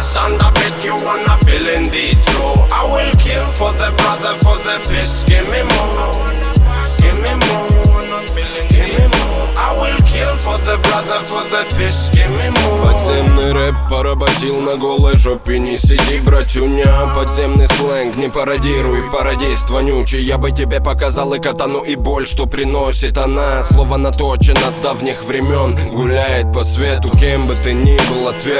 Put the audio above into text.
ass on the bed, you wanna fill in these flow. I will kill for the brother, for the piss. Give me more, give me more, give me more. I will kill for the brother, for the piss. Give me more. Подземный рэп поработил на голой жопе. Не сиди, братюня, подземный сленг не пародируй, пародист вонючий. Я бы тебе показал и катану, и боль, что приносит она. Слово наточено с давних времен, гуляет по свету. Кем бы ты ни был, ответ